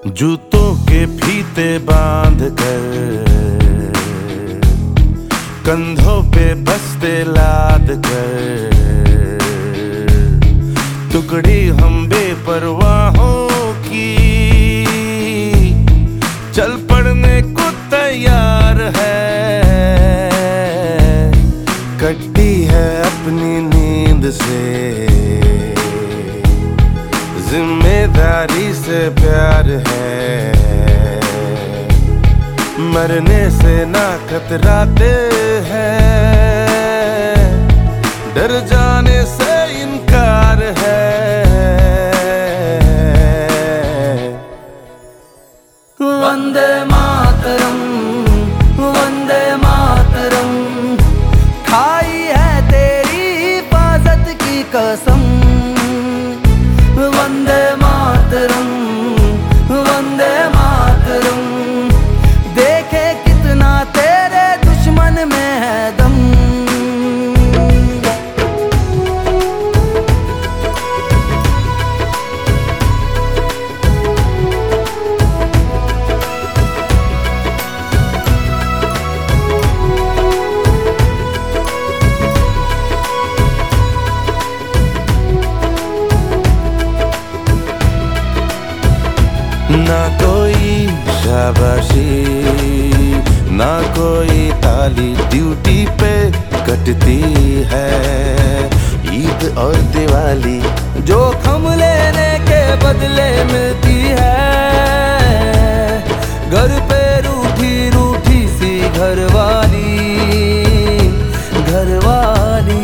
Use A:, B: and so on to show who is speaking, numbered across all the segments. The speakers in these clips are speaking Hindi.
A: जूतों के फीते बांध कर, कंधों पे बस्ते लाद कर, टुकड़ी हम बेपरवाहों की चल पड़ने को तैयार है। कटी है अपनी नींद से, जिम्मेदारी से प्यार है, मरने से ना कतराते हैं, डर जाने से इनकार है।
B: वंदे मातरम, वंदे मातरम, खाई है तेरी हिफाजत की कसम। वंदे मातरम, वंदे मातरम, देखे कितना तेरे दुश्मन में है दम।
A: ना कोई शाबाशी, ना कोई ताली ड्यूटी पे कटती है ईद और दिवाली,
B: जोखम लेने के बदले मिलती है। घर पे रूठी रूठी सी घरवाली, घरवाली,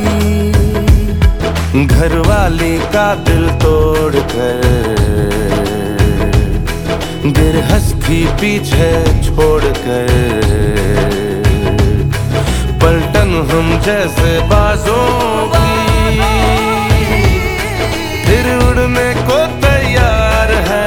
A: घरवाली का दिल तोड़ कर, गिरहस्थी पीछे छोड़कर, पलटन हम जैसे बाजों की फिर उड़ने को तैयार है।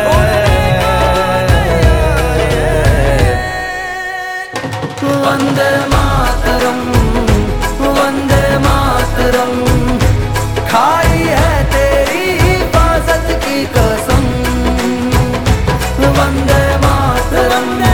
B: वंदे मातरम, वंदे मातरम, खाई है तेरी हिफाजत की कसम। वंदे मातरम।